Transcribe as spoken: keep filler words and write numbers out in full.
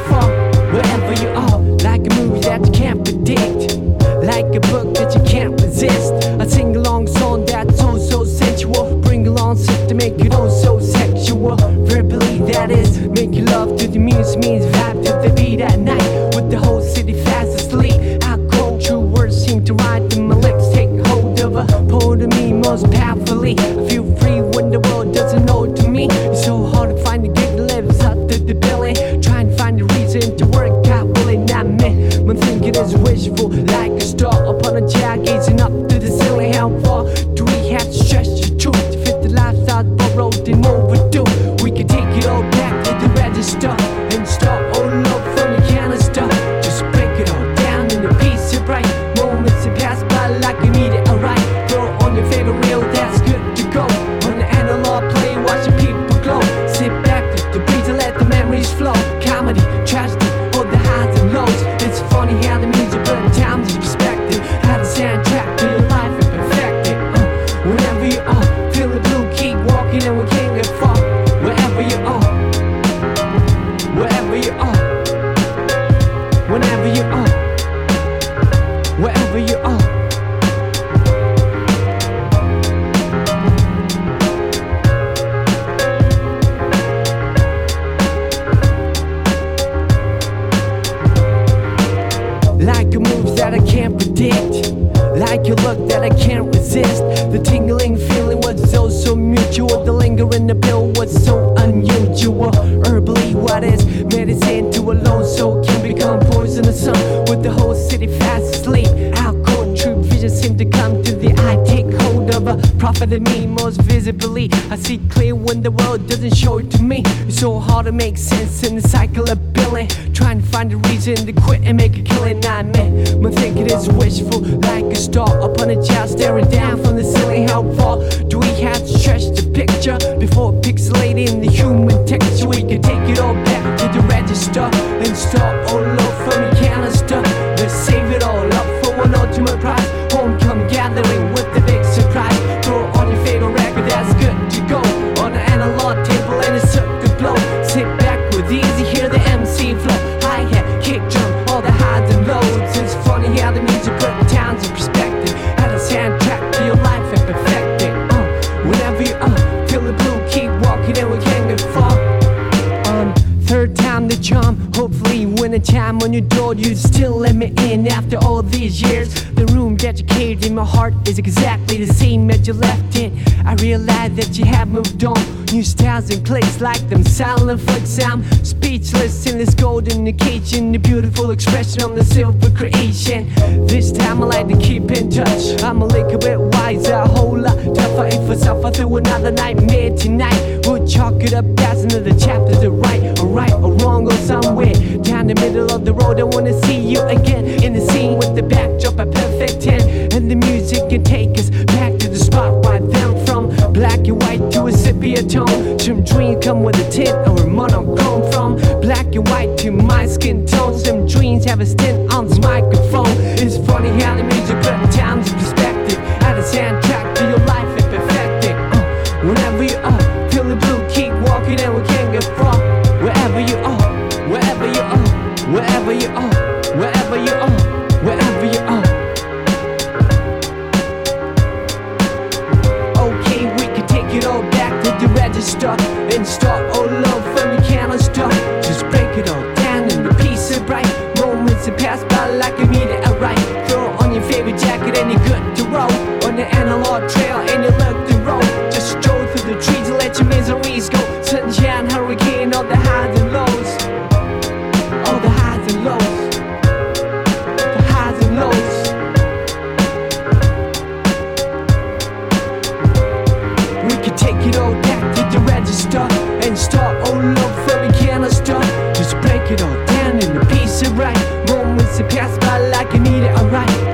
far, wherever you are. Like a movie that you can't predict, like a book that you can't resist. A sing-along song that's so, so sensual. Bring along stuff to make it all so sexual. Verbally, that is, make you love to the music, means vibe to the beat at night. With the whole city fast asleep, how cold true words seem to ride through my lips. Take hold of a hold of me most powerfully. I feel free when the world doesn't know to me. It's so hard to find a gig that lives up to the billing. Trying to find a reason to work out, well it not me. My thinking is wishful, like a star upon a chair, gazing up to the ceiling. How far do we have to stretch the truth to fit the lifestyle borrowed and overdue? We can take it all back to the register and start all over from the canister. Just break it all down in a piece of bright moments that pass by like you need it, alright. Throw on your favorite reel, that's good to go. On the analog play, watch the people glow. Sit back with the breeze and let the memories flow. Comedy, tragedy, all the highs and lows. It's funny how the music but times is perspective. How the soundtrack to your life and perfect it. Uh, whenever you are, feel the blue, keep walking and we can't get far. Wherever you are, wherever you are, whenever you are, wherever you are. Like a move that I can't predict, like a look that I can't resist. The tingling feeling was so, so mutual. The lingering appeal was so unusual. Herbally, what is medicine to a lone soul can become poisonous. Sun with the whole city fast asleep. How cold true vision seem to come to the eye. Take hold of a prophet of me most visibly. I see clear when the world doesn't show it to me. It's so hard to make sense in the cycle of billing. Trying to find a reason to quit and make a killing. Not me. My thinking is wishful, like a star upon a child staring down from the ceiling. How far do we have to stretch the picture before pixelating the human texture? We can take it all back to the register and start all over from the canister. Let's save it all up for one ultimate prize. Homecoming gathering with the big surprise. Throw on your favorite record, that's good to go. On the analog table and a circuit blow. Sit back with easy, hear the M C flow. Hi-hat, kick drum, all the highs and lows. It's funny how the music put towns in perspective. How the soundtrack to your life and perfect it. Uh, whenever you are, feel the blue, keep walking and we can't get far. On third time the charm, hopefully when a chime on your door you still let me in after all these years. The room that you caved in, my heart is exactly the same as you left it. I realize that you have moved on. New styles and clicks like them silent flicks. I'm speechless in this golden occasion. The beautiful expression on the silver creation. This time I like to keep in touch. I'm a little bit wiser, a whole lot tougher. If I suffer through another nightmare tonight, we'll chalk it up as another chapter to write. Or right or wrong or somewhere down the middle of the road. I wanna see you again in the scene with the backdrop a perfect ten. And the music can take us back to the spot right then. From black and white to a sepia tone. Some dreams come with a tint or monochrome. From black and white to my skin tone. Some dreams have a stint on this microphone. It's funny how the music put times in perspective. How the soundtrack to your life and perfect it. Uh, whenever you are, feel the blue, keep walking and we can't get far. Wherever you are, wherever you are, wherever you are, wherever you are, wherever you are. Okay, we can take it all back to the register and start all over from the canister. Just break it all down in a piece of bright moments that pass by like you need it, alright. Throw on your favorite jacket and you're good to roll. On the analog trail and you look the road. Just stroll through the trees and let your miseries go. Sunshine, hurricane, all the highs and lows. All the highs and lows. The highs and lows. We can take it all back to the register and start all over from the canister. Just break it all down in a piece of right moments that pass by like you need it, alright.